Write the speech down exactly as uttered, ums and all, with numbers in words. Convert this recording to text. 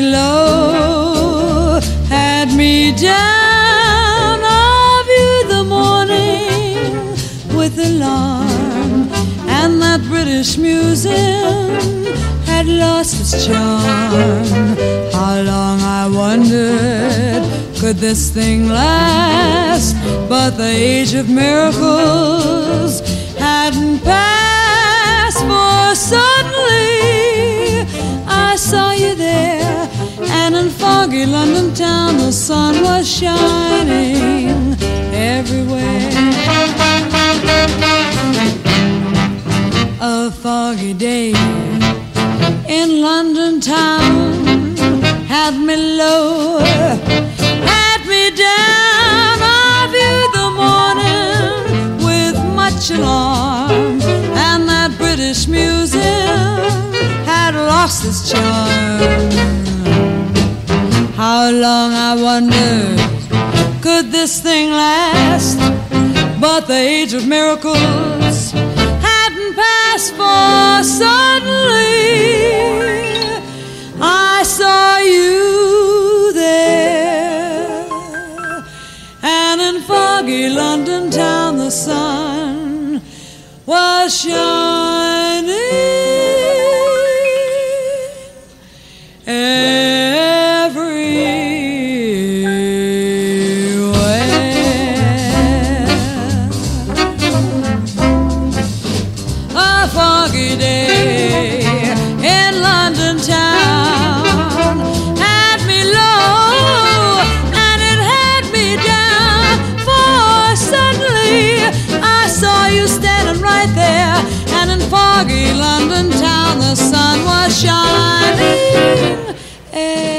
low, had me down. I viewed the morning with alarm, and that British museum had lost its charm. How long, I wondered, could this thing last? But the age of miracles hadn't passed, for suddenly I saw you there, and in foggy London town the sun was shining everywhere. A foggy day in London town had me low, had me down. I viewed the morning with much alarm, and that British museum had lost its charm. How long, I wondered, could this thing last? But the age of miracles hadn't passed, for suddenly I saw you there, and in foggy London town the sun was shining everywhere. A foggy day in London town had me low, and it had me down, for suddenly I saw you standing right there, and in foggy London town the sun was shining everywhere.